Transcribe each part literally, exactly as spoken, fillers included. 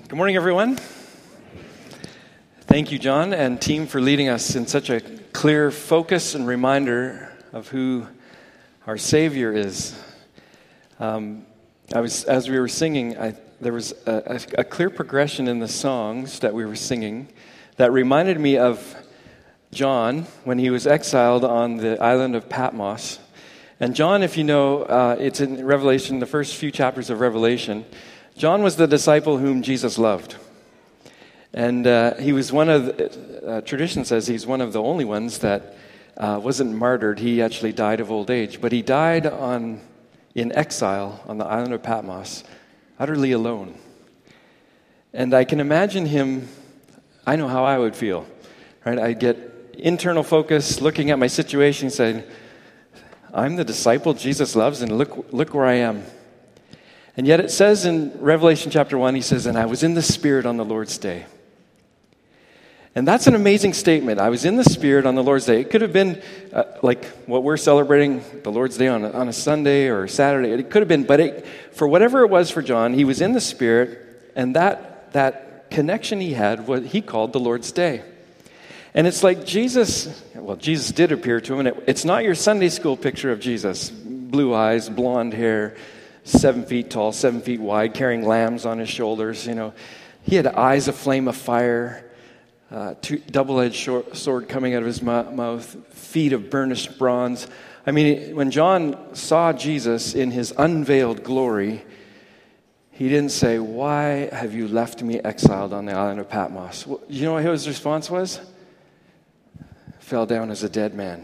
Good morning, everyone. Thank you, John and team, for leading us in such a clear focus and reminder of who our Savior is. Um, I was, as we were singing, I, there was a, a, a clear progression in the songs that we were singing that reminded me of John when he was exiled on the island of Patmos. And John, if you know, uh, it's in Revelation, the first few chapters of Revelation. John was the disciple whom Jesus loved. And uh, he was one of, the, uh, tradition says he's one of the only ones that uh, wasn't martyred. He actually died of old age. But he died on in exile on the island of Patmos, utterly alone. And I can imagine him, I know how I would feel, right? I'd get internal focus, looking at my situation, saying, I'm the disciple Jesus loves, and look, look where I am. And yet it says in Revelation chapter one, he says, and I was in the Spirit on the Lord's day. And that's an amazing statement. I was in the Spirit on the Lord's day. It could have been uh, like what we're celebrating, the Lord's day on a, on a Sunday or Saturday. It could have been, but it, for whatever it was for John, he was in the Spirit, and that that connection he had, what he called the Lord's day. And it's like Jesus, well, Jesus did appear to him, and it, it's not your Sunday school picture of Jesus. Blue eyes, blonde hair, seven feet tall, seven feet wide, carrying lambs on his shoulders. You know, he had eyes of flame of fire, uh, two, double-edged short, sword coming out of his mouth, feet of burnished bronze. I mean, when John saw Jesus in his unveiled glory, he didn't say, why have you left me exiled on the island of Patmos? Well, you know what his response was? Fell down as a dead man.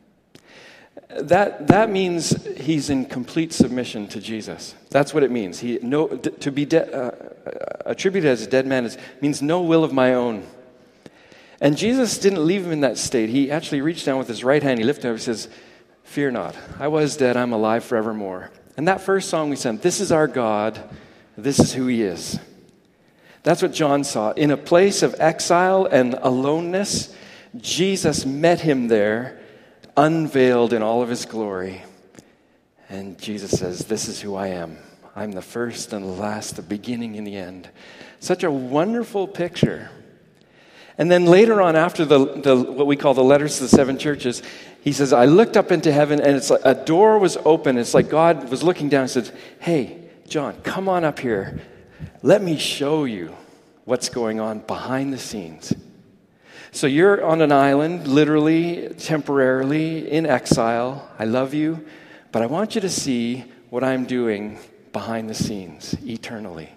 That that means he's in complete submission to Jesus. That's what it means. He no to be de- uh, attributed as a dead man is, means no will of my own. And Jesus didn't leave him in that state. He actually reached down with his right hand. He lifted up and says, "Fear not. I was dead. I'm alive forevermore." And that first song we sang, "This is our God. This is who He is." That's what John saw in a place of exile and aloneness. Jesus met him there, unveiled in all of His glory. And Jesus says, this is who I am. I'm the first and the last, the beginning and the end. Such a wonderful picture. And then later on, after the, the what we call the letters to the seven churches, he says, I looked up into heaven, and it's like a door was open. It's like God was looking down and said, hey, John, come on up here. Let me show you what's going on behind the scenes. So you're on an island, literally, temporarily, in exile. I love you, but I want you to see what I'm doing behind the scenes, eternally.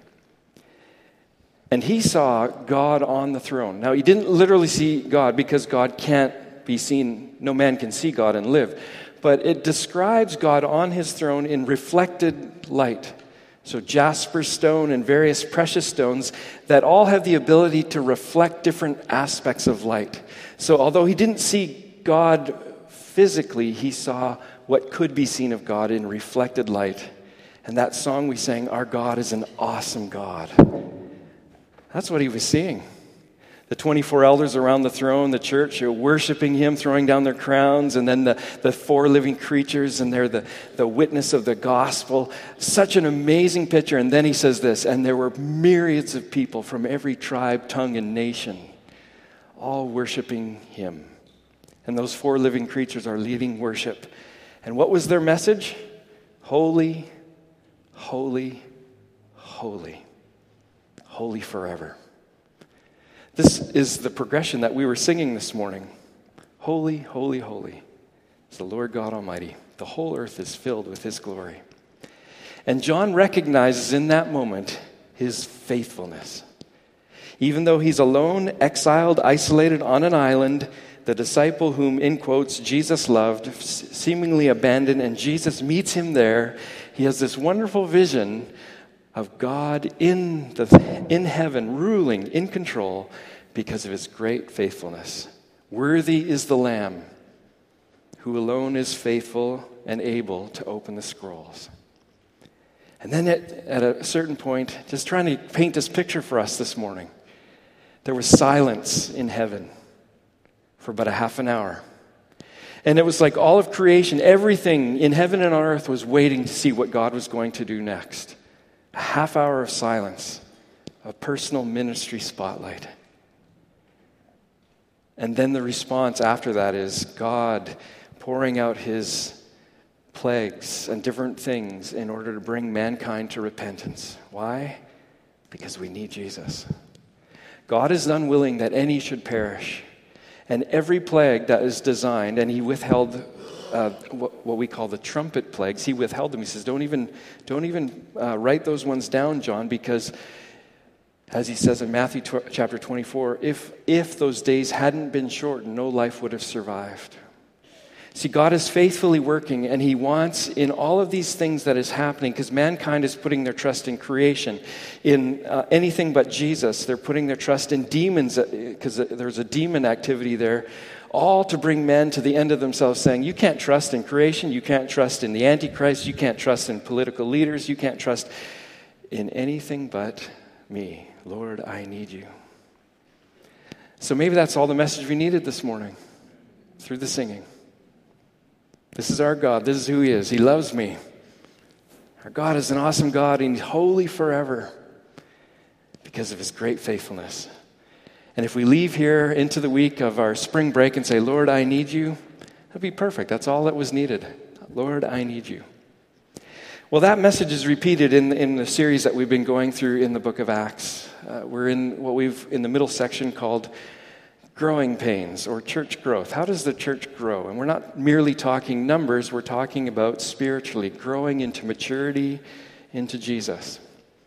And he saw God on the throne. Now, he didn't literally see God because God can't be seen. No man can see God and live. But it describes God on His throne in reflected light. So jasper stone and various precious stones that all have the ability to reflect different aspects of light. So although he didn't see God physically, he saw what could be seen of God in reflected light. And that song we sang, Our God is an Awesome God. That's what he was seeing. The twenty-four elders around the throne, the church, are worshiping Him, throwing down their crowns, and then the, the four living creatures, and they're the, the witness of the gospel. Such an amazing picture. And then he says this, and there were myriads of people from every tribe, tongue, and nation, all worshiping Him. And those four living creatures are leading worship. And what was their message? Holy, holy, holy, holy forever. This is the progression that we were singing this morning. Holy, holy, holy is the Lord God Almighty. The whole earth is filled with His glory. And John recognizes in that moment His faithfulness. Even though he's alone, exiled, isolated on an island, the disciple whom, in quotes, Jesus loved, seemingly abandoned, and Jesus meets him there, he has this wonderful vision of God in the in heaven, ruling, in control, because of His great faithfulness. Worthy is the Lamb, who alone is faithful and able to open the scrolls. And then at, at a certain point, just trying to paint this picture for us this morning, there was silence in heaven for about a half an hour. And it was like all of creation, everything in heaven and on earth was waiting to see what God was going to do next. A half hour of silence, a personal ministry spotlight. And then the response after that is God pouring out his plagues and different things in order to bring mankind to repentance. Why? Because we need Jesus. God is unwilling that any should perish. And every plague that is designed, and he withheld uh, what, what we call the trumpet plagues, he withheld them. He says, don't even, don't even uh, write those ones down, John, because as he says in Matthew tw- chapter twenty-four, if, if those days hadn't been shortened, no life would have survived. See, God is faithfully working, and he wants in all of these things that is happening, because mankind is putting their trust in creation, in uh, anything but Jesus. They're putting their trust in demons, because there's a demon activity there, all to bring men to the end of themselves, saying, you can't trust in creation, you can't trust in the Antichrist, you can't trust in political leaders, you can't trust in anything but me. Lord, I need you. So maybe that's all the message we needed this morning, through the singing. This is our God. This is who he is. He loves me. Our God is an awesome God, and he's holy forever because of his great faithfulness. And if we leave here into the week of our spring break and say, Lord, I need you, that'd be perfect. That's all that was needed. Lord, I need you. Well, that message is repeated in, in the series that we've been going through in the book of Acts. Uh, we're in what we've, in the middle section, called growing pains or church growth. How does the church grow? And we're not merely talking numbers, we're talking about spiritually growing into maturity, into Jesus.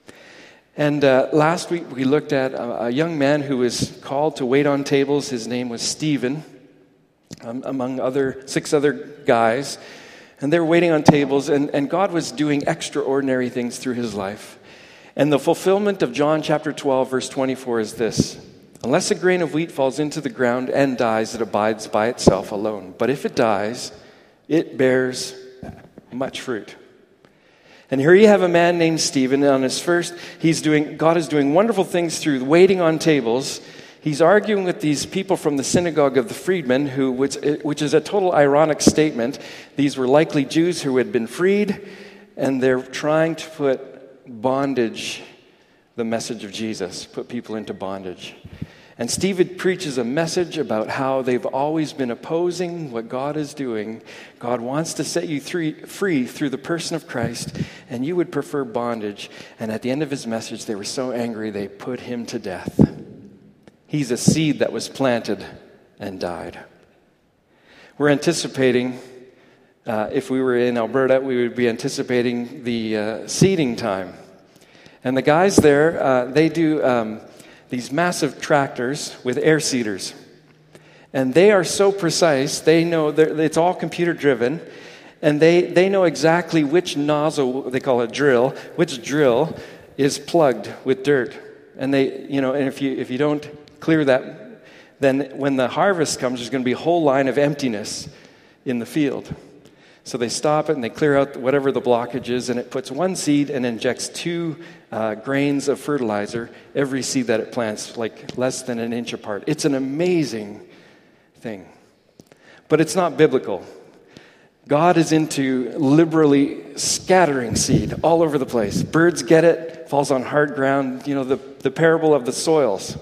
And uh, last week we looked at a, a young man who was called to wait on tables. His name was Stephen, um, among other six other guys. And they were waiting on tables, and, and God was doing extraordinary things through his life. And the fulfillment of John chapter twelve, verse twenty-four is this: unless a grain of wheat falls into the ground and dies, it abides by itself alone. But if it dies, it bears much fruit. And here you have a man named Stephen. On his first, he's doing, God is doing wonderful things through waiting on tables. He's arguing with these people from the synagogue of the freedmen, who, which, which is a total ironic statement. These were likely Jews who had been freed, and they're trying to put bondage, the message of Jesus, put people into bondage. And Stephen preaches a message about how they've always been opposing what God is doing. God wants to set you free, free through the person of Christ, and you would prefer bondage. And at the end of his message, they were so angry, they put him to death. He's a seed that was planted and died. We're anticipating, uh, if we were in Alberta, we would be anticipating the uh, seeding time. And the guys there, uh, they do um, these massive tractors with air seeders. And they are so precise, they know, it's all computer driven, and they, they know exactly which nozzle, they call it drill, which drill is plugged with dirt. And they, you know, and if you if you don't clear that, then when the harvest comes, there's going to be a whole line of emptiness in the field. So they stop it and they clear out whatever the blockage is, and it puts one seed and injects two uh, grains of fertilizer every seed that it plants, like less than an inch apart. It's an amazing thing. But it's not biblical. God is into liberally scattering seed all over the place. Birds get it, falls on hard ground, you know, the, the parable of the soils.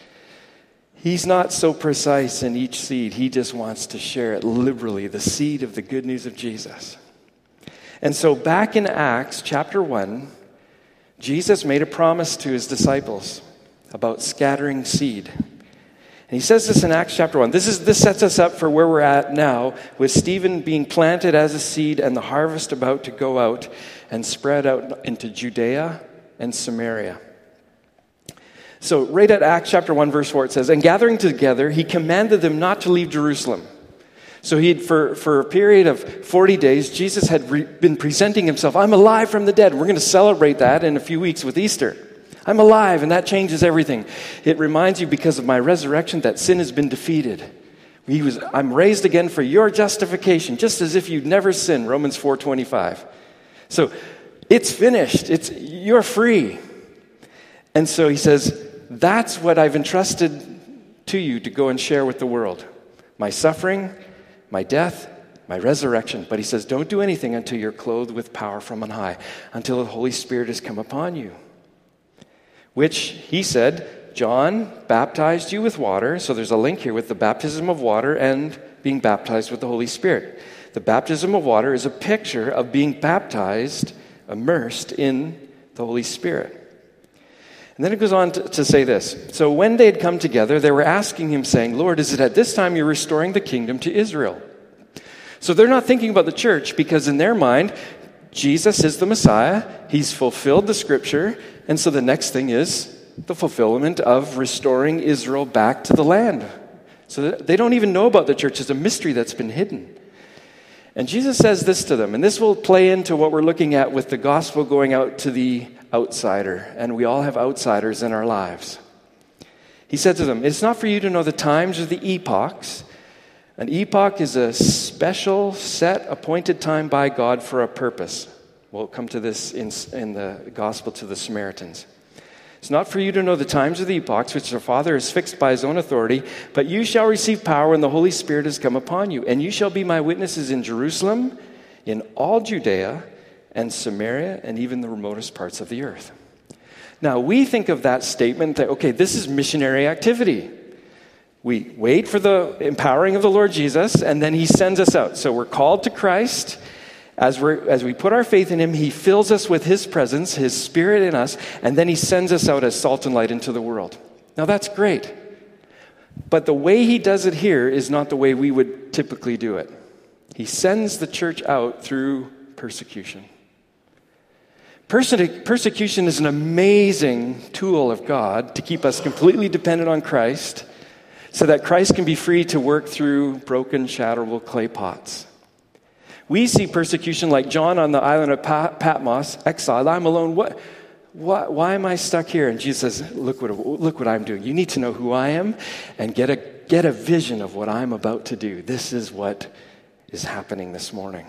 He's not so precise in each seed. He just wants to share it liberally, the seed of the good news of Jesus. And so back in Acts chapter one, Jesus made a promise to his disciples about scattering seed. And he says this in Acts chapter one. This is this sets us up for where we're at now, with Stephen being planted as a seed and the harvest about to go out and spread out into Judea and Samaria. So right at Acts chapter one, verse four, it says, and gathering together, he commanded them not to leave Jerusalem. So he for, for a period of forty days, Jesus had re- been presenting himself. I'm alive from the dead. We're going to celebrate that in a few weeks with Easter. I'm alive, and that changes everything. It reminds you, because of my resurrection, that sin has been defeated. He was, I'm raised again for your justification, just as if you'd never sinned, Romans four twenty-five. So it's finished. It's you're free. And so he says, that's what I've entrusted to you to go and share with the world. My suffering, my death, my resurrection. But he says, don't do anything until you're clothed with power from on high, until the Holy Spirit has come upon you. which he said, John baptized you with water. So there's a link here with the baptism of water and being baptized with the Holy Spirit. The baptism of water is a picture of being baptized, immersed in the Holy Spirit. And then it goes on to, to say this. So when they had come together, they were asking him, saying, Lord, is it at this time you're restoring the kingdom to Israel? So they're not thinking about the church because in their mind, Jesus is the Messiah. He's fulfilled the scripture. And so the next thing is the fulfillment of restoring Israel back to the land. So they don't even know about the church. It's a mystery that's been hidden. And Jesus says this to them, and this will play into what we're looking at with the gospel going out to the outsider. And we all have outsiders in our lives. He said to them, it's not for you to know the times or the epochs. An epoch is a special, set, appointed time by God for a purpose. We'll come to this in, in the gospel to the Samaritans. It's not for you to know the times or the epochs which the Father has fixed by his own authority, but you shall receive power when the Holy Spirit has come upon you. And you shall be my witnesses in Jerusalem, in all Judea and Samaria, and even the remotest parts of the earth. Now, we think of that statement that, okay, this is missionary activity. We wait for the empowering of the Lord Jesus, and then he sends us out. So we're called to Christ. As, we're, as we put our faith in him, he fills us with his presence, his spirit in us, and then he sends us out as salt and light into the world. Now that's great. But the way he does it here is not the way we would typically do it. He sends the church out through persecution. Perse- persecution is an amazing tool of God to keep us completely dependent on Christ so that Christ can be free to work through broken, shatterable clay pots. We see persecution like John on the island of Patmos, exiled. I'm alone. What, what, why am I stuck here? And Jesus says, look what, look what I'm doing. You need to know who I am and get a, get a vision of what I'm about to do. This is what is happening this morning.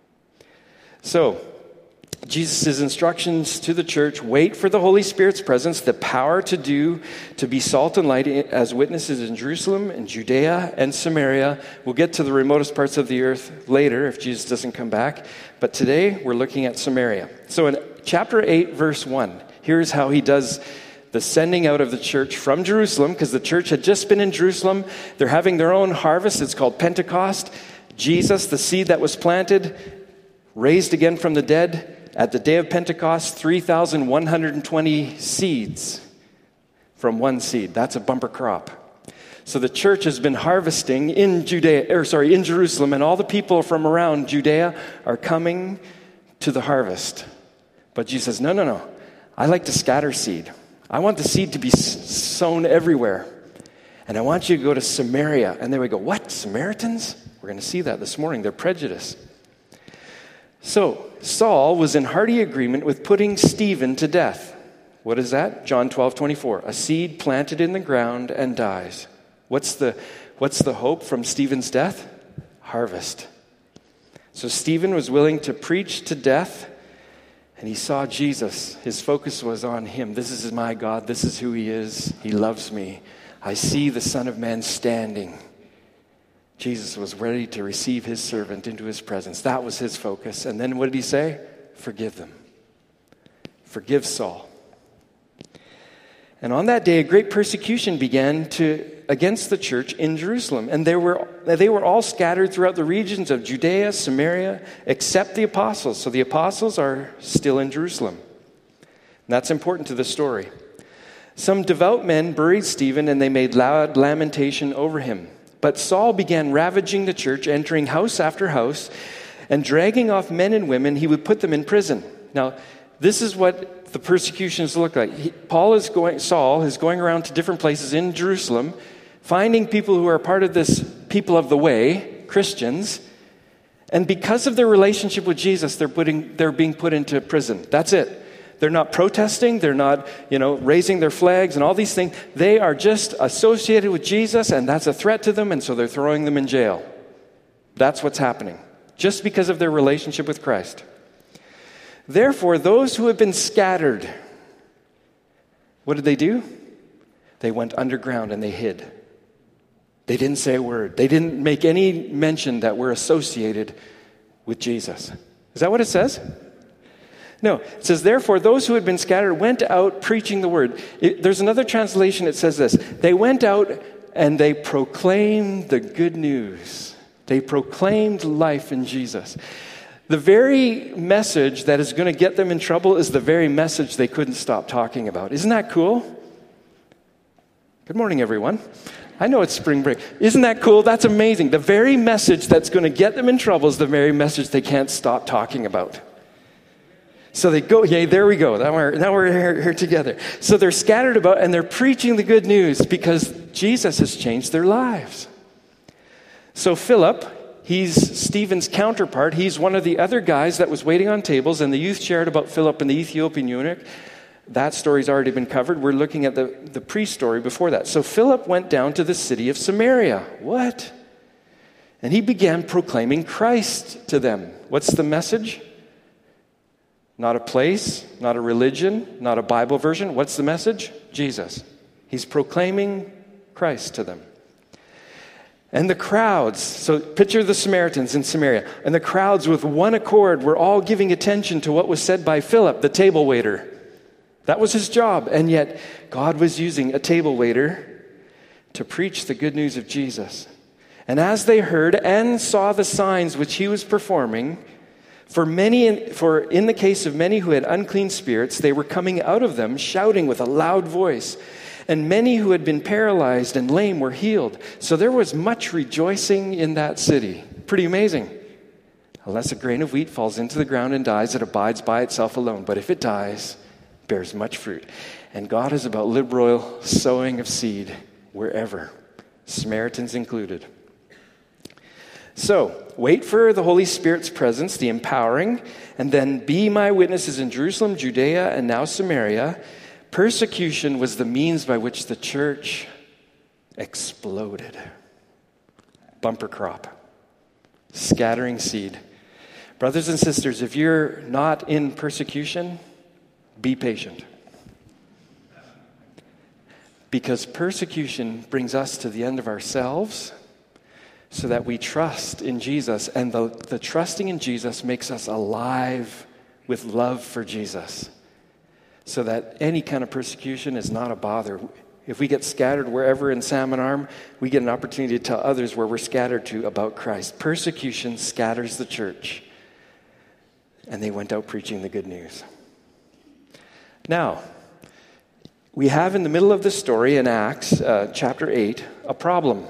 So, Jesus' instructions to the church, wait for the Holy Spirit's presence, the power to do, to be salt and light as witnesses in Jerusalem and Judea and Samaria. We'll get to the remotest parts of the earth later if Jesus doesn't come back. But today we're looking at Samaria. So in chapter eight, verse one, here's how he does the sending out of the church from Jerusalem, because the church had just been in Jerusalem. They're having their own harvest. It's called Pentecost. Jesus, the seed that was planted, raised again from the dead. At the day of Pentecost, three thousand one hundred twenty seeds from one seed. That's a bumper crop. So the church has been harvesting in Judea, or sorry, in Jerusalem, and all the people from around Judea are coming to the harvest. But Jesus says, no, no, no. I like to scatter seed. I want the seed to be sown everywhere. And I want you to go to Samaria. And they would go, what, Samaritans? We're going to see that this morning. They're prejudiced. So, Saul was in hearty agreement with putting Stephen to death. What is that? John twelve twenty-four. A seed planted in the ground and dies. What's the, what's the hope from Stephen's death? Harvest. So Stephen was willing to preach to death, and he saw Jesus. His focus was on him. This is my God. This is who he is. He loves me. I see the Son of Man standing. Jesus was ready to receive his servant into his presence. That was his focus. And then what did he say? Forgive them. Forgive Saul. And on that day, a great persecution began to against the church in Jerusalem. And they were, they were all scattered throughout the regions of Judea, Samaria, except the apostles. So the apostles are still in Jerusalem. And that's important to the story. Some devout men buried Stephen, and they made loud lamentation over him. But Saul began ravaging the church, entering house after house, and dragging off men and women. He would put them in prison. Now, this is what the persecutions look like. He, Paul is going, Saul is going around to different places in Jerusalem, finding people who are part of this people of the way, Christians, and because of their relationship with Jesus, they're putting, they're being put into prison. That's it. They're not protesting. They're not, you know, raising their flags and all these things. They are just associated with Jesus, and that's a threat to them, and so they're throwing them in jail. That's what's happening, just because of their relationship with Christ. Therefore, those who have been scattered, what did they do? They went underground and they hid. They didn't say a word. They didn't make any mention that we're associated with Jesus. Is that what it says? No, it says, therefore, those who had been scattered went out preaching the word. It, there's another translation that says this. They went out and they proclaimed the good news. They proclaimed life in Jesus. The very message that is going to get them in trouble is the very message they couldn't stop talking about. Isn't that cool? Good morning, everyone. I know it's spring break. Isn't that cool? That's amazing. The very message that's going to get them in trouble is the very message they can't stop talking about. So they go, yay, there we go. Now we're, now we're here, here together. So they're scattered about and they're preaching the good news because Jesus has changed their lives. So Philip, he's Stephen's counterpart. He's one of the other guys that was waiting on tables, and the youth shared about Philip and the Ethiopian eunuch. That story's already been covered. We're looking at the, the pre-story before that. So Philip went down to the city of Samaria. What? And he began proclaiming Christ to them. What's the message? Not a place, not a religion, not a Bible version. What's the message? Jesus. He's proclaiming Christ to them. And the crowds, so picture the Samaritans in Samaria, and the crowds with one accord were all giving attention to what was said by Philip, the table waiter. That was his job, and yet God was using a table waiter to preach the good news of Jesus. And as they heard and saw the signs which he was performing, For many, for in the case of many who had unclean spirits, they were coming out of them, shouting with a loud voice. And many who had been paralyzed and lame were healed. So there was much rejoicing in that city. Pretty amazing. Unless a grain of wheat falls into the ground and dies, it abides by itself alone. But if it dies, it bears much fruit. And God is about liberal sowing of seed wherever, Samaritans included. So, wait for the Holy Spirit's presence, the empowering, and then be my witnesses in Jerusalem, Judea, and now Samaria. Persecution was the means by which the church exploded. Bumper crop. Scattering seed. Brothers and sisters, if you're not in persecution, be patient. Because persecution brings us to the end of ourselves, so that we trust in Jesus. And the, the trusting in Jesus makes us alive with love for Jesus. So that any kind of persecution is not a bother. If we get scattered wherever in Salmon Arm, we get an opportunity to tell others where we're scattered to about Christ. Persecution scatters the church. And they went out preaching the good news. Now, we have in the middle of the story in Acts uh, chapter eight, a problem.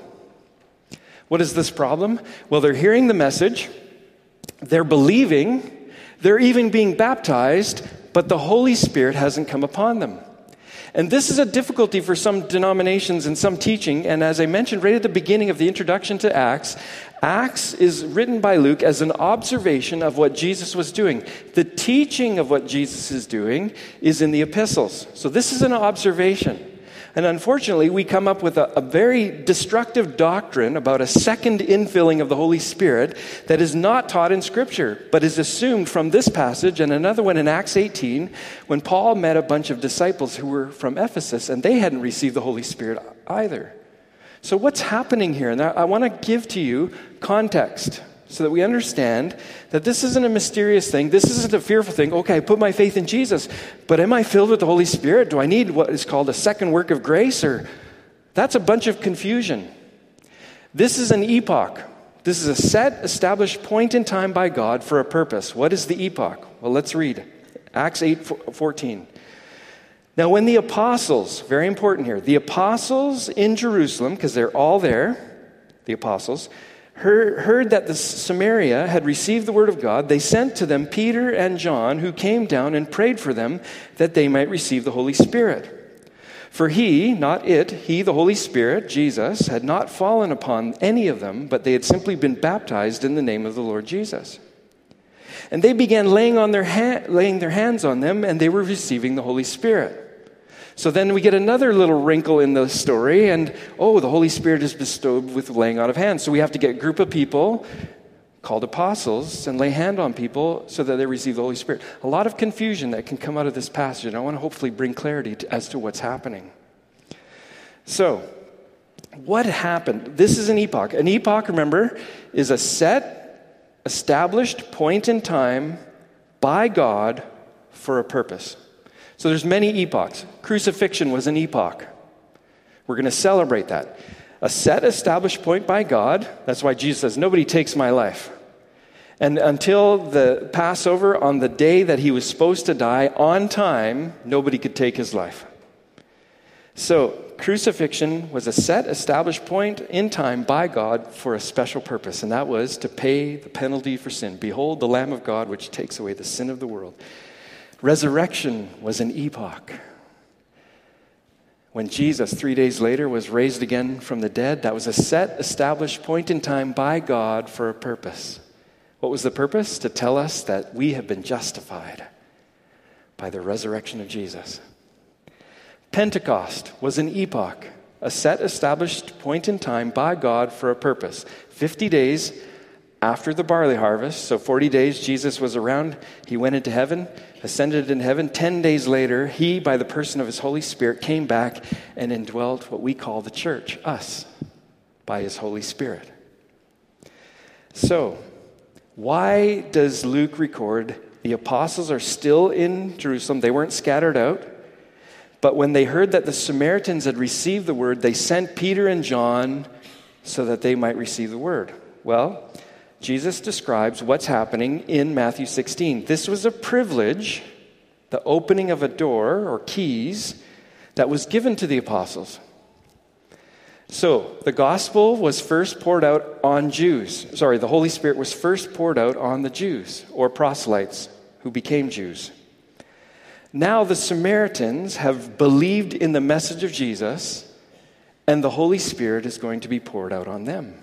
What is this problem? Well, they're hearing the message, they're believing, they're even being baptized, but the Holy Spirit hasn't come upon them. And this is a difficulty for some denominations and some teaching, and as I mentioned right at the beginning of the introduction to Acts, Acts is written by Luke as an observation of what Jesus was doing. The teaching of what Jesus is doing is in the epistles. So this is an observation. And unfortunately, we come up with a, a very destructive doctrine about a second infilling of the Holy Spirit that is not taught in Scripture, but is assumed from this passage and another one in Acts eighteen, when Paul met a bunch of disciples who were from Ephesus, and they hadn't received the Holy Spirit either. So what's happening here? And I, I want to give to you context so that we understand that this isn't a mysterious thing. This isn't a fearful thing. Okay, I put my faith in Jesus, but am I filled with the Holy Spirit? Do I need what is called a second work of grace? Or that's a bunch of confusion. This is an epoch. This is a set, established point in time by God for a purpose. What is the epoch? Well, let's read. Acts eight fourteen. Now, when the apostles, very important here, the apostles in Jerusalem, because they're all there, the apostles, Heard, heard that the Samaria had received the word of God, they sent to them Peter and John, who came down and prayed for them that they might receive the Holy Spirit. For he, not it, he, the Holy Spirit, Jesus, had not fallen upon any of them, but they had simply been baptized in the name of the Lord Jesus. And they began laying, on their ha- laying their hands on them, and they were receiving the Holy Spirit. So then we get another little wrinkle in the story, and oh, the Holy Spirit is bestowed with laying on of hands. So we have to get a group of people called apostles and lay hand on people so that they receive the Holy Spirit. A lot of confusion that can come out of this passage, and I want to hopefully bring clarity to, as to what's happening. So, what happened? This is an epoch. An epoch, remember, is a set, established point in time by God for a purpose. So there's many epochs. Crucifixion was an epoch. We're going to celebrate that. A set established point by God. That's why Jesus says, nobody takes my life. And until the Passover, on the day that he was supposed to die, on time, nobody could take his life. So crucifixion was a set established point in time by God for a special purpose, and that was to pay the penalty for sin. Behold, the Lamb of God, which takes away the sin of the world. Resurrection was an epoch. When Jesus, three days later, was raised again from the dead, that was a set established point in time by God for a purpose. What was the purpose? To tell us that we have been justified by the resurrection of Jesus. Pentecost was an epoch, a set established point in time by God for a purpose. Fifty days after the barley harvest, so forty days Jesus was around, he went into heaven, ascended in heaven. Ten days later, he, by the person of his Holy Spirit, came back and indwelt what we call the church, us, by his Holy Spirit. So, why does Luke record the apostles are still in Jerusalem? They weren't scattered out. But when they heard that the Samaritans had received the word, they sent Peter and John so that they might receive the word. Well, Jesus describes what's happening in Matthew sixteen. This was a privilege, the opening of a door or keys, that was given to the apostles. So, the gospel was first poured out on Jews. Sorry, the Holy Spirit was first poured out on the Jews, or proselytes, who became Jews. Now the Samaritans have believed in the message of Jesus, and the Holy Spirit is going to be poured out on them.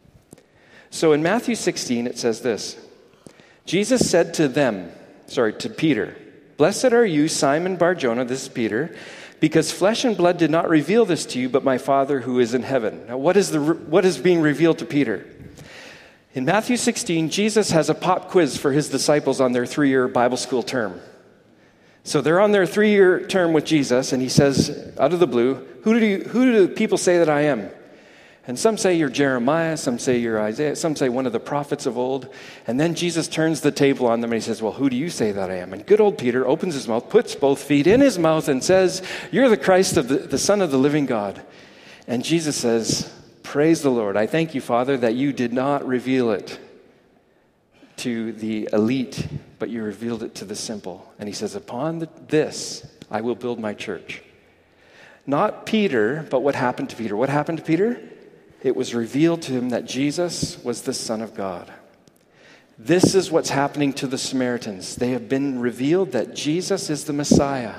So in Matthew sixteen, it says this. Jesus said to them, sorry, to Peter, "Blessed are you, Simon Bar-Jonah," this is Peter, "because flesh and blood did not reveal this to you, but my Father who is in heaven." Now, what is the what is being revealed to Peter? In Matthew sixteen, Jesus has a pop quiz for his disciples on their three-year Bible school term. So they're on their three-year term with Jesus, and he says, out of the blue, who do you, who do people say that I am? And some say you're Jeremiah, some say you're Isaiah, some say one of the prophets of old. And then Jesus turns the table on them and he says, well, who do you say that I am? And good old Peter opens his mouth, puts both feet in his mouth and says, you're the Christ, of the, the Son of the living God. And Jesus says, praise the Lord. I thank you, Father, that you did not reveal it to the elite, but you revealed it to the simple. And he says, upon the, this, I will build my church. Not Peter, but what happened to Peter? What happened to Peter? It was revealed to him that Jesus was the Son of God. This is what's happening to the Samaritans. They have been revealed that Jesus is the Messiah.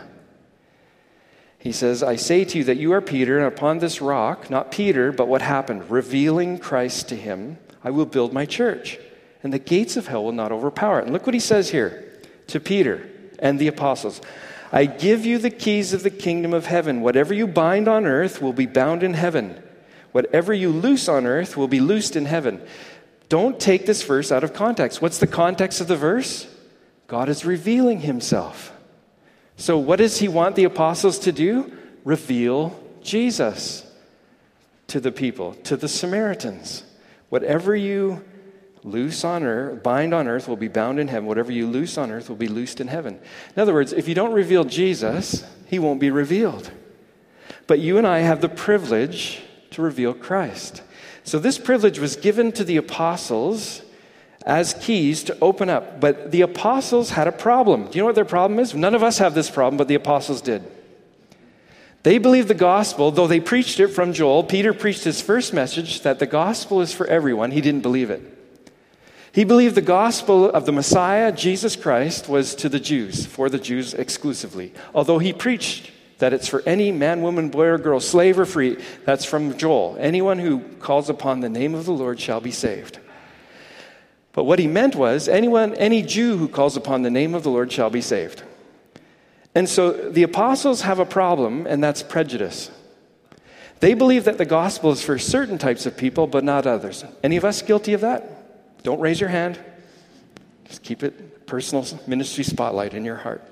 He says, I say to you that you are Peter, and upon this rock, not Peter, but what happened? Revealing Christ to him, I will build my church, and the gates of hell will not overpower it. And look what he says here to Peter and the apostles. I give you the keys of the kingdom of heaven. Whatever you bind on earth will be bound in heaven. Whatever you loose on earth will be loosed in heaven. Don't take this verse out of context. What's the context of the verse? God is revealing himself. So what does he want the apostles to do? Reveal Jesus to the people, to the Samaritans. Whatever you loose on earth, bind on earth will be bound in heaven. Whatever you loose on earth will be loosed in heaven. In other words, if you don't reveal Jesus, he won't be revealed. But you and I have the privilege to reveal Christ. So this privilege was given to the apostles as keys to open up. But the apostles had a problem. Do you know what their problem is? None of us have this problem, but the apostles did. They believed the gospel, though they preached it from Joel. Peter preached his first message that the gospel is for everyone. He didn't believe it. He believed the gospel of the Messiah, Jesus Christ, was to the Jews, for the Jews exclusively. Although he preached that it's for any man, woman, boy, or girl, slave or free. That's from Joel. Anyone who calls upon the name of the Lord shall be saved. But what he meant was, anyone, any Jew who calls upon the name of the Lord shall be saved. And so the apostles have a problem, and that's prejudice. They believe that the gospel is for certain types of people, but not others. Any of us guilty of that? Don't raise your hand. Just keep it personal ministry spotlight in your heart.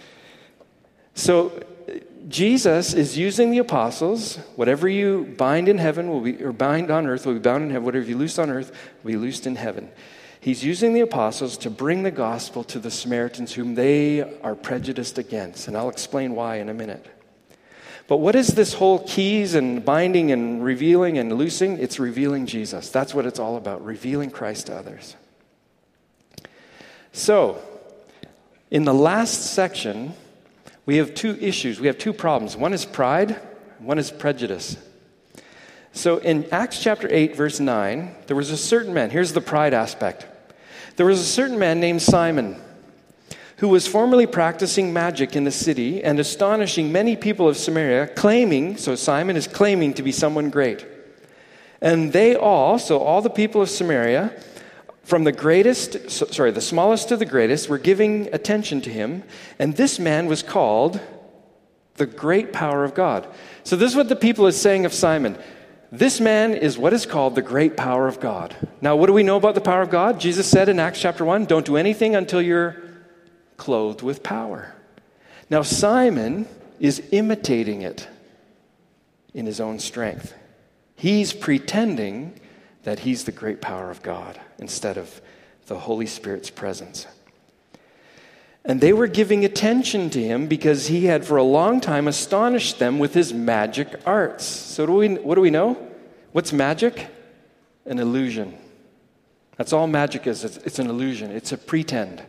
So Jesus is using the apostles. Whatever you bind in heaven will be, or bind on earth will be bound in heaven. Whatever you loose on earth will be loosed in heaven. He's using the apostles to bring the gospel to the Samaritans whom they are prejudiced against. And I'll explain why in a minute. But what is this whole keys and binding and revealing and loosing? It's revealing Jesus. That's what it's all about, revealing Christ to others. So, in the last section, we have two issues. We have two problems. One is pride, one is prejudice. So in Acts chapter eight, verse nine, there was a certain man. Here's the pride aspect. There was a certain man named Simon who was formerly practicing magic in the city and astonishing many people of Samaria, claiming, so Simon is claiming to be someone great. And they all, so all the people of Samaria, from the greatest, sorry, the smallest to the greatest, were giving attention to him. And this man was called the great power of God. So this is what the people is saying of Simon. This man is what is called the great power of God. Now, what do we know about the power of God? Jesus said in Acts chapter one, don't do anything until you're clothed with power. Now, Simon is imitating it in his own strength. He's pretending that he's the great power of God instead of the Holy Spirit's presence. And they were giving attention to him because he had for a long time astonished them with his magic arts. So do we, what do we know? What's magic? An illusion. That's all magic is. It's, it's an illusion. It's a pretend.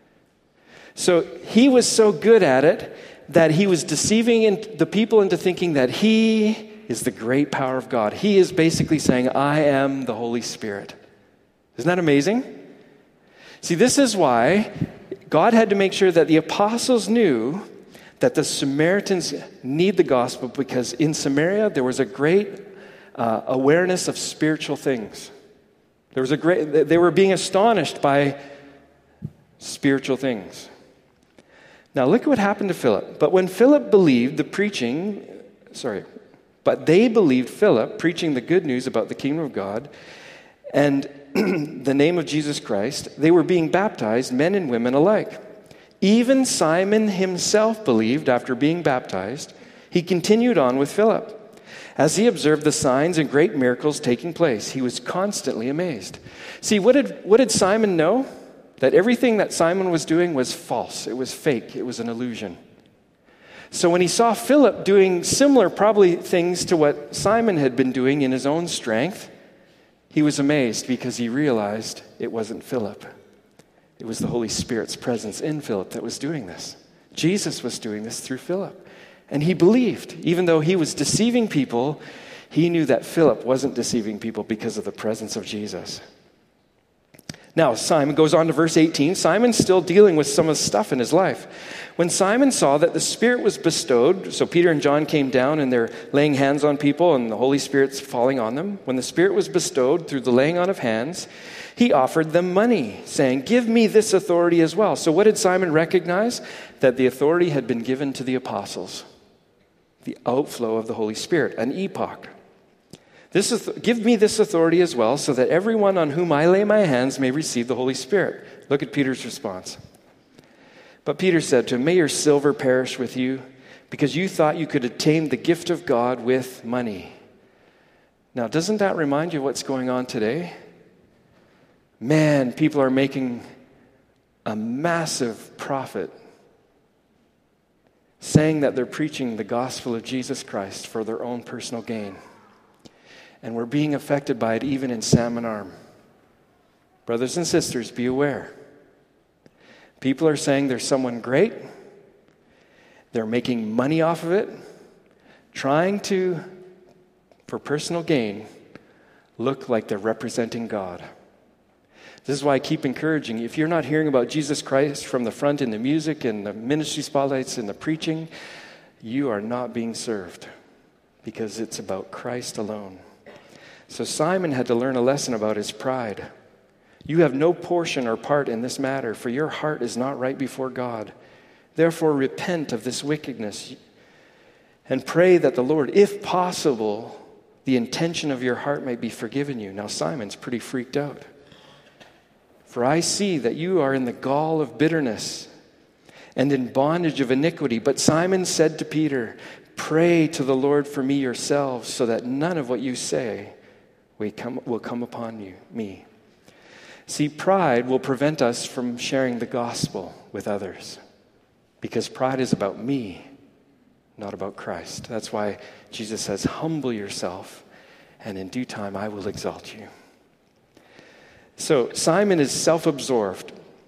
So he was so good at it that he was deceiving the people into thinking that he is the great power of God. He is basically saying, I am the Holy Spirit. Isn't that amazing? See, this is why God had to make sure that the apostles knew that the Samaritans need the gospel, because in Samaria there was a great uh, awareness of spiritual things. There was a great, they were being astonished by spiritual things. Now look at what happened to Philip. But when Philip believed the preaching, sorry, but they believed Philip preaching the good news about the kingdom of God and the name of Jesus Christ, they were being baptized, men and women alike. Even Simon himself believed after being baptized. He continued on with Philip. As he observed the signs and great miracles taking place, he was constantly amazed. See, what did, what did Simon know? That everything that Simon was doing was false. It was fake. It was an illusion. So when he saw Philip doing similar, probably things to what Simon had been doing in his own strength, he was amazed because he realized it wasn't Philip. It was the Holy Spirit's presence in Philip that was doing this. Jesus was doing this through Philip. And he believed. Even though he was deceiving people, he knew that Philip wasn't deceiving people because of the presence of Jesus. Now, Simon goes on to verse eighteen. Simon's still dealing with some of the stuff in his life. When Simon saw that the Spirit was bestowed, so Peter and John came down and they're laying hands on people and the Holy Spirit's falling on them. When the Spirit was bestowed through the laying on of hands, he offered them money, saying, give me this authority as well. So what did Simon recognize? That the authority had been given to the apostles. The outflow of the Holy Spirit, an epoch. This is, give me this authority as well, so that everyone on whom I lay my hands may receive the Holy Spirit. Look at Peter's response. But Peter said to him, may your silver perish with you, because you thought you could attain the gift of God with money. Now, doesn't that remind you of what's going on today? Man, people are making a massive profit saying that they're preaching the gospel of Jesus Christ for their own personal gain. And we're being affected by it even in Salmon Arm. Brothers and sisters, be aware. People are saying there's someone great. They're making money off of it, trying to, for personal gain, look like they're representing God. This is why I keep encouraging you. If you're not hearing about Jesus Christ from the front in the music and the ministry spotlights and the preaching, you are not being served, because it's about Christ alone. So Simon had to learn a lesson about his pride. You have no portion or part in this matter, for your heart is not right before God. Therefore, repent of this wickedness and pray that the Lord, if possible, the intention of your heart may be forgiven you. Now, Simon's pretty freaked out. For I see that you are in the gall of bitterness and in bondage of iniquity. But Simon said to Peter, pray to the Lord for me yourselves, so that none of what you say will come, will come upon you, me. See, pride will prevent us from sharing the gospel with others because pride is about me, not about Christ. That's why Jesus says, humble yourself, and in due time I will exalt you. So Simon is self-absorbed.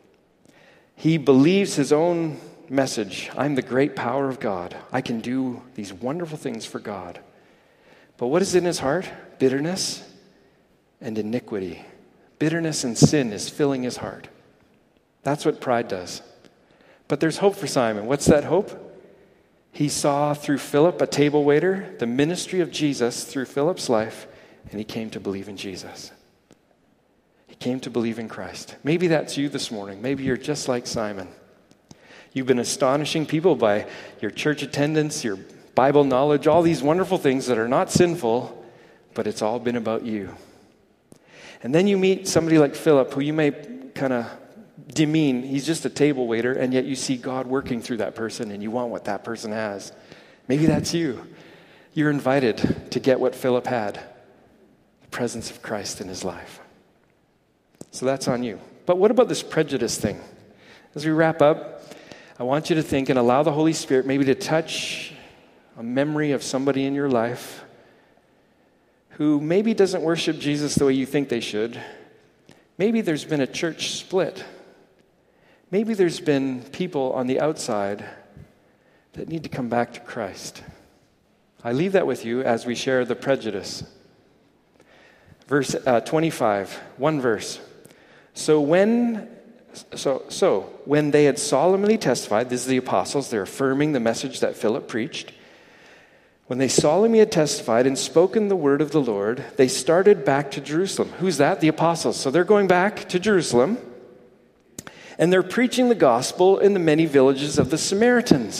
He believes his own message. I'm the great power of God. I can do these wonderful things for God. But what is in his heart? Bitterness and iniquity. Bitterness and sin is filling his heart. That's what pride does. But there's hope for Simon. What's that hope? He saw through Philip, a table waiter, the ministry of Jesus through Philip's life, and he came to believe in Jesus. He came to believe in Christ. Maybe that's you this morning. Maybe you're just like Simon. You've been astonishing people by your church attendance, your Bible knowledge, all these wonderful things that are not sinful, but it's all been about you. And then you meet somebody like Philip, who you may kind of demean. He's just a table waiter, and yet you see God working through that person, and you want what that person has. Maybe that's you. You're invited to get what Philip had, the presence of Christ in his life. So that's on you. But what about this prejudice thing? As we wrap up, I want you to think and allow the Holy Spirit maybe to touch a memory of somebody in your life who maybe doesn't worship Jesus the way you think they should. Maybe there's been a church split. Maybe there's been people on the outside that need to come back to Christ. I leave that with you as we share the prejudice. Verse uh, twenty-five, one verse. So when so so when they had solemnly testified, this is the apostles, they're affirming the message that Philip preached. When they solemnly had testified and spoken the word of the Lord, they started back to Jerusalem. Who's that? The apostles. So they're going back to Jerusalem, and they're preaching the gospel in the many villages of the Samaritans.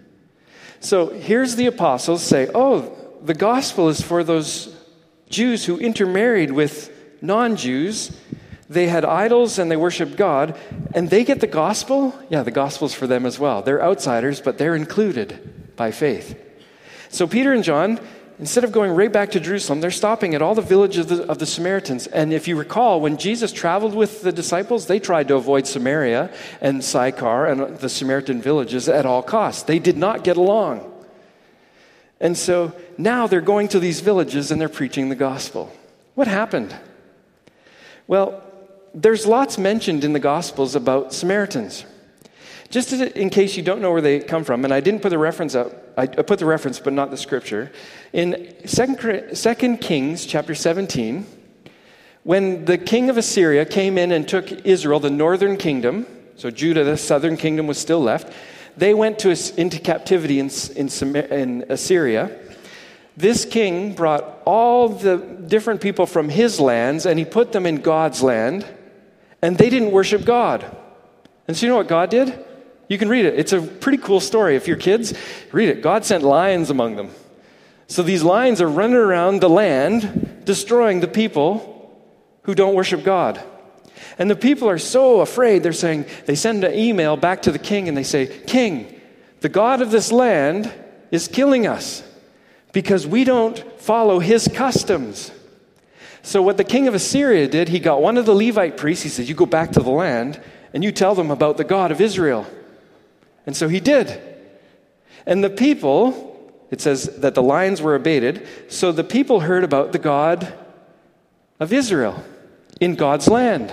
So here's the apostles say, oh, the gospel is for those Jews who intermarried with non-Jews. They had idols and they worshiped God, and they get the gospel? Yeah, the gospel's for them as well. They're outsiders, but they're included by faith. So Peter and John, instead of going right back to Jerusalem, they're stopping at all the villages of the, of the Samaritans. And if you recall, when Jesus traveled with the disciples, they tried to avoid Samaria and Sychar and the Samaritan villages at all costs. They did not get along. And so now they're going to these villages and they're preaching the gospel. What happened? Well, there's lots mentioned in the Gospels about Samaritans. Just in case you don't know where they come from, and I didn't put the reference up, I put the reference but not the scripture. In Second Kings chapter seventeen, when the king of Assyria came in and took Israel, the northern kingdom, so Judah, the southern kingdom, was still left, they went to into captivity in, in, in Assyria. This king brought all the different people from his lands and he put them in God's land, and they didn't worship God. And so you know what God did? You can read it. It's a pretty cool story. If you're kids, read it. God sent lions among them. So these lions are running around the land, destroying the people who don't worship God. And the people are so afraid, they're saying, they send an email back to the king and they say, King, the God of this land is killing us because we don't follow his customs. So what the king of Assyria did, he got one of the Levite priests, he said, you go back to the land and you tell them about the God of Israel. And so he did. And the people, it says that the lions were abated, so the people heard about the God of Israel in God's land.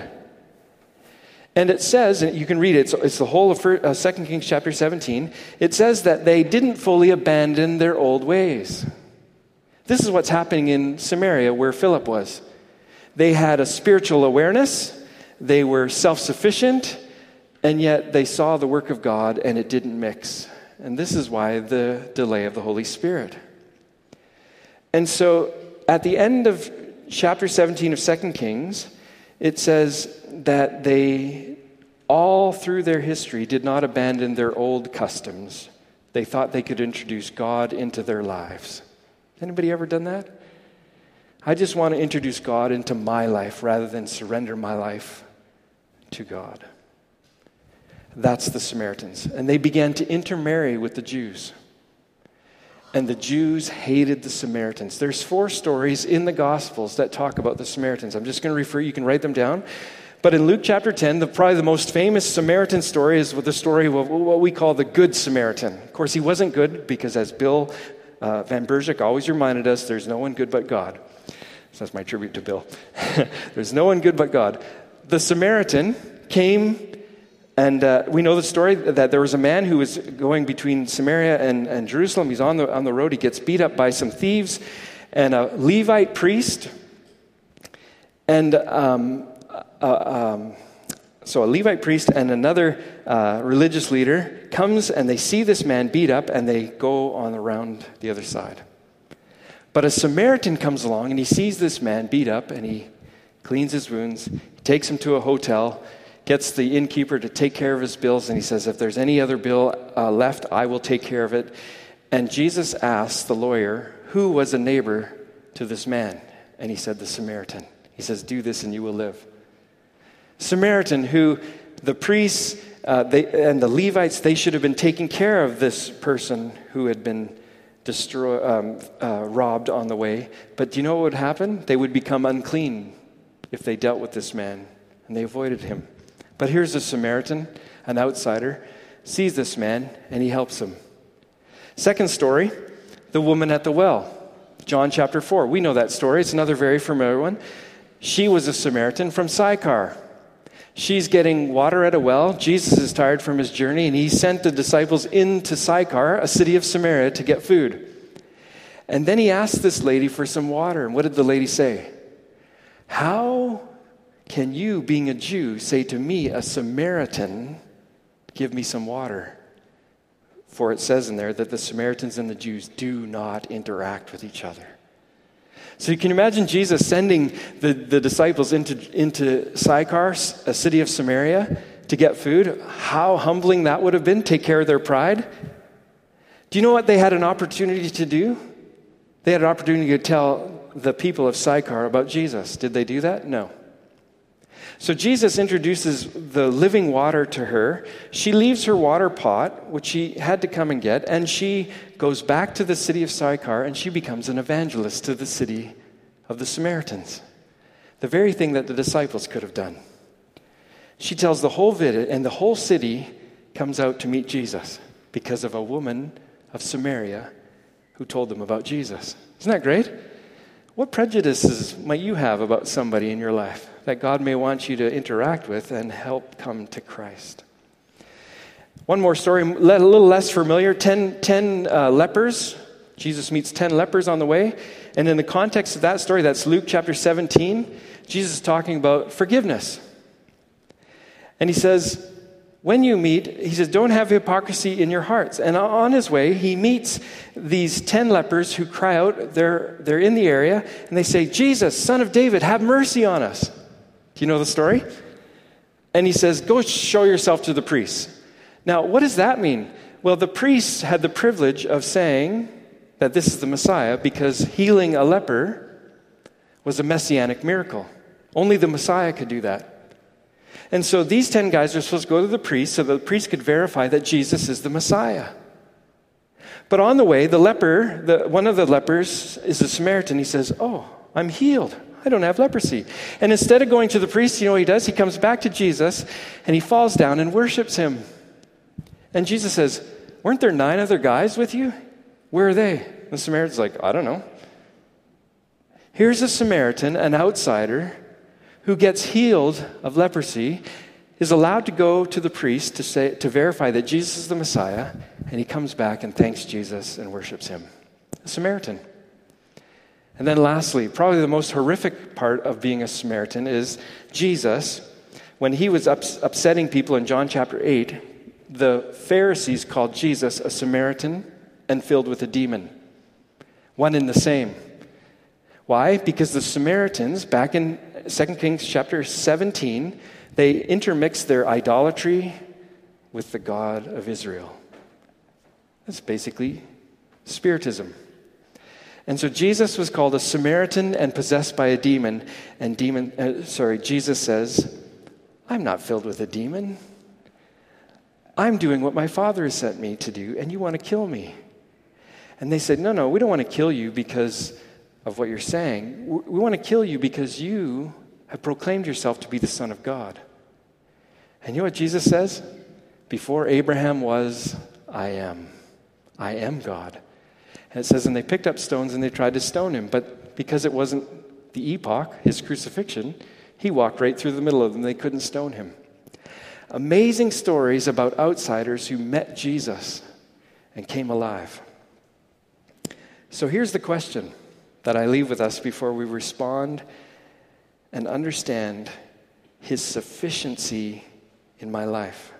And it says, and you can read it, it's the whole of Second Kings chapter seventeen, it says that they didn't fully abandon their old ways. This is what's happening in Samaria where Philip was. They had a spiritual awareness, they were self-sufficient, and yet they saw the work of God and it didn't mix. And this is why the delay of the Holy Spirit. And so at the end of chapter seventeen of Second Kings, it says that they, all through their history, did not abandon their old customs. They thought they could introduce God into their lives. Anybody ever done that? I just want to introduce God into my life rather than surrender my life to God. That's the Samaritans. And they began to intermarry with the Jews. And the Jews hated the Samaritans. There's four stories in the Gospels that talk about the Samaritans. I'm just going to refer, you can write them down. But in Luke chapter ten, the, probably the most famous Samaritan story is the story of what we call the Good Samaritan. Of course, he wasn't good because, as Bill uh, Van Bergijk always reminded us, there's no one good but God. So that's my tribute to Bill. There's no one good but God. The Samaritan came, and uh, we know the story that there was a man who was going between Samaria and, and Jerusalem. He's on the on the road. He gets beat up by some thieves, and a Levite priest, and um, uh, um, so a Levite priest and another uh, religious leader comes, and they see this man beat up, and they go on around the other side. But a Samaritan comes along, and he sees this man beat up, and he cleans his wounds, he takes him to a hotel, gets the innkeeper to take care of his bills, and he says, if there's any other bill uh, left, I will take care of it. And Jesus asks the lawyer, who was a neighbor to this man? And he said, the Samaritan. He says, do this and you will live. Samaritan, who the priests uh, they, and the Levites, they should have been taking care of this person who had been destroy, um, uh, robbed on the way. But do you know what would happen? They would become unclean if they dealt with this man, and they avoided him. But here's a Samaritan, an outsider, sees this man, and he helps him. Second story, the woman at the well. John chapter four. We know that story. It's another very familiar one. She was a Samaritan from Sychar. She's getting water at a well. Jesus is tired from his journey, and he sent the disciples into Sychar, a city of Samaria, to get food. And then he asked this lady for some water. And what did the lady say? How can you, being a Jew, say to me, a Samaritan, give me some water? For it says in there that the Samaritans and the Jews do not interact with each other. So you can imagine Jesus sending the, the disciples into, into Sychar, a city of Samaria, to get food. How humbling that would have been, take care of their pride. Do you know what they had an opportunity to do? They had an opportunity to tell the people of Sychar about Jesus. Did they do that? No. So Jesus introduces the living water to her. She leaves her water pot, which she had to come and get, and she goes back to the city of Sychar, and she becomes an evangelist to the city of the Samaritans. The very thing that the disciples could have done. She tells the whole visit, and the whole city comes out to meet Jesus because of a woman of Samaria who told them about Jesus. Isn't that great? What prejudices might you have about somebody in your life that God may want you to interact with and help come to Christ? One more story, a little less familiar. Ten, ten uh, lepers. Jesus meets ten lepers on the way. And in the context of that story, that's Luke chapter seventeen, Jesus is talking about forgiveness. And he says, when you meet, he says, don't have hypocrisy in your hearts. And on his way, he meets these ten lepers who cry out. They're, they're in the area, and they say, Jesus, Son of David, have mercy on us. Do you know the story? And he says, go show yourself to the priests. Now, what does that mean? Well, the priests had the privilege of saying that this is the Messiah because healing a leper was a messianic miracle. Only the Messiah could do that. And so these ten guys are supposed to go to the priest so that the priest could verify that Jesus is the Messiah. But on the way, the leper, the, one of the lepers is a Samaritan. He says, oh, I'm healed. I don't have leprosy. And instead of going to the priest, you know what he does? He comes back to Jesus, and he falls down and worships him. And Jesus says, weren't there nine other guys with you? Where are they? The Samaritan's like, I don't know. Here's a Samaritan, an outsider, who gets healed of leprosy, is allowed to go to the priest to say to verify that Jesus is the Messiah, and he comes back and thanks Jesus and worships him. A Samaritan. And then lastly, probably the most horrific part of being a Samaritan is Jesus, when he was ups- upsetting people in John chapter eight, the Pharisees called Jesus a Samaritan and filled with a demon. One and the same. Why? Because the Samaritans, back in Second Kings chapter seventeen, they intermixed their idolatry with the God of Israel. That's basically Spiritism. And so Jesus was called a Samaritan and possessed by a demon. And demon, uh, sorry, Jesus says, I'm not filled with a demon. I'm doing what my Father has sent me to do, and you want to kill me. And they said, no, no, we don't want to kill you because of what you're saying. We want to kill you because you have proclaimed yourself to be the Son of God. And you know what Jesus says? Before Abraham was, I am. I am God. And it says, and they picked up stones and they tried to stone him. But because it wasn't the epoch, his crucifixion, he walked right through the middle of them. They couldn't stone him. Amazing stories about outsiders who met Jesus and came alive. So here's the question that I leave with us before we respond and understand his sufficiency in my life.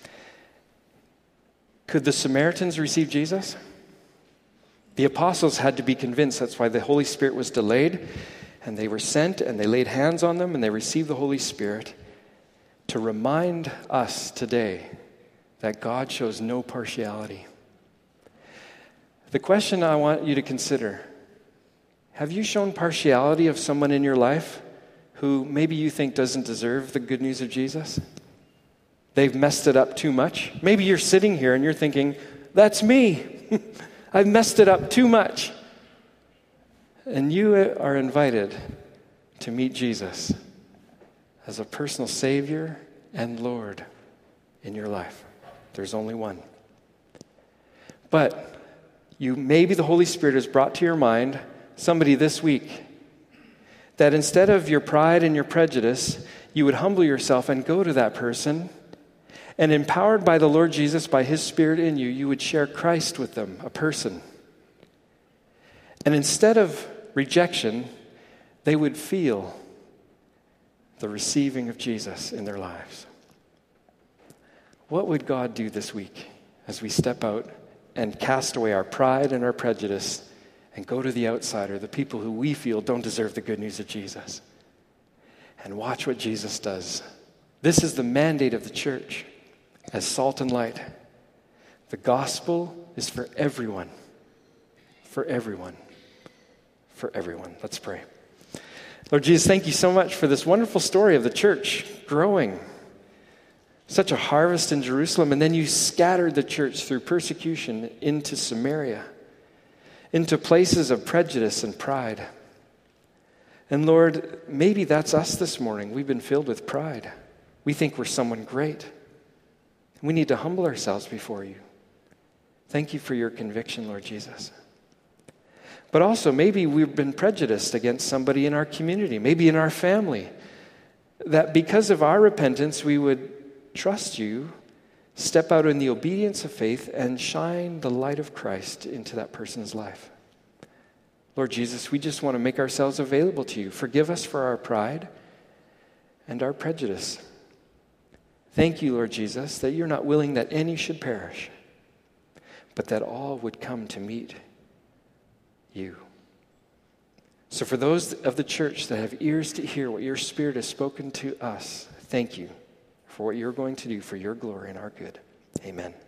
Could the Samaritans receive Jesus? The apostles had to be convinced. That's why the Holy Spirit was delayed. And they were sent and they laid hands on them and they received the Holy Spirit to remind us today that God shows no partiality. The question I want you to consider, have you shown partiality of someone in your life who maybe you think doesn't deserve the good news of Jesus? They've messed it up too much. Maybe you're sitting here and you're thinking, that's me. I've messed it up too much. And you are invited to meet Jesus as a personal Savior and Lord in your life. There's only one. But you maybe the Holy Spirit has brought to your mind somebody this week that instead of your pride and your prejudice, you would humble yourself and go to that person, and empowered by the Lord Jesus, by his Spirit in you, you would share Christ with them, a person. And instead of rejection, they would feel the receiving of Jesus in their lives. What would God do this week as we step out and cast away our pride and our prejudice and go to the outsider, the people who we feel don't deserve the good news of Jesus, and watch what Jesus does? This is the mandate of the church as salt and light. The gospel is for everyone. For everyone. For everyone. Let's pray. Lord Jesus, thank you so much for this wonderful story of the church growing. Such a harvest in Jerusalem, and then you scattered the church through persecution into Samaria, into places of prejudice and pride. And Lord, maybe that's us this morning. We've been filled with pride. We think we're someone great. We need to humble ourselves before you. Thank you for your conviction, Lord Jesus. But also, maybe we've been prejudiced against somebody in our community, maybe in our family, that because of our repentance, we would trust you, step out in the obedience of faith, and shine the light of Christ into that person's life. Lord Jesus, we just want to make ourselves available to you. Forgive us for our pride and our prejudice. Thank you, Lord Jesus, that you're not willing that any should perish, but that all would come to meet you. So for those of the church that have ears to hear what your Spirit has spoken to us, thank you for what you're going to do for your glory and our good. Amen.